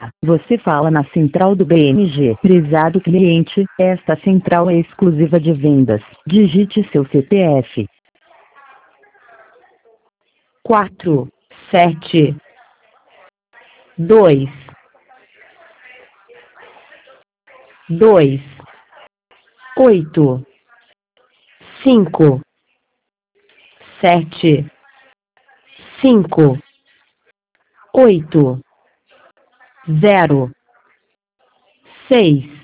Olá, você fala na central do BMG. Prezado cliente, esta central é exclusiva de vendas. Digite seu CPF. 4, 7, 2, 2, 8, 5, 7, 5, 8, 0, 6.